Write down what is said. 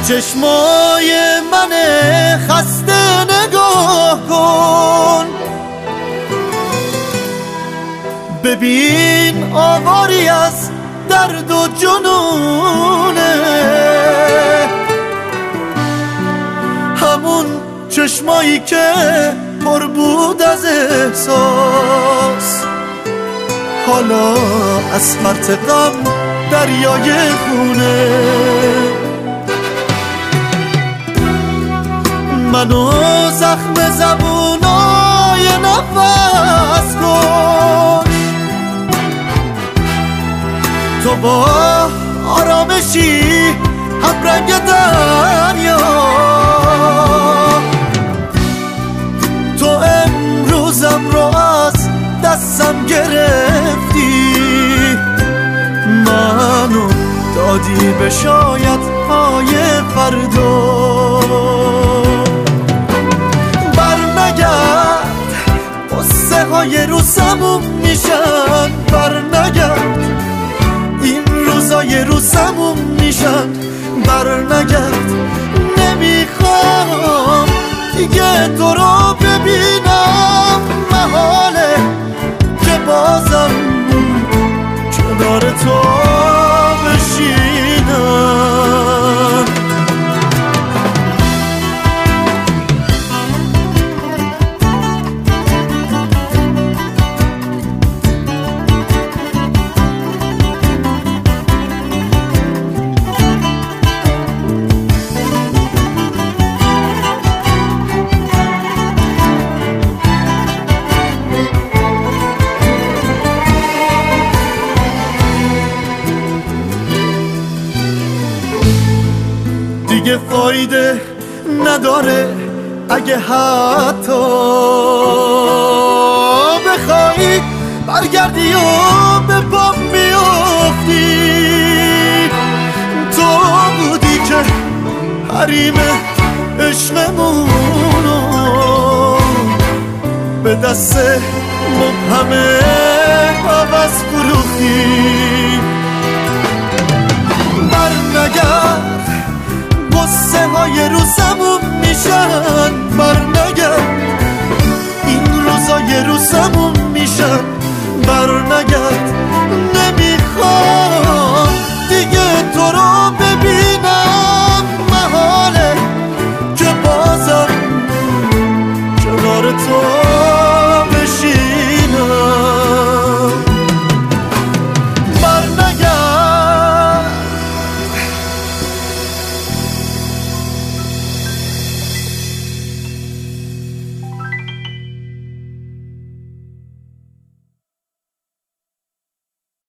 چشمای من خسته نگاه کن، ببین آواری از درد و جنونه، همون چشمایی که پر بود از احساس، حالا از فرط غم دریای خونه. منو زخم زبونای نفس کن، تو با آرامشی هم رنگ دریا، تو امروزم رو از دستم گرفتی، منو دادی به شاید های فردا. قصه های رو سموم میشن، برنگرد این روزای رو سموم میشن، برنگرد نمیخوام دیگه تو رو ببینم، محاله که بازم کنار تو بشینم. دیگه فایده نداره اگه حتی بخوای برگردی و به پام بیافتی، تو بودی که حریم عشقمونو به دست مبهم عوض فروختی.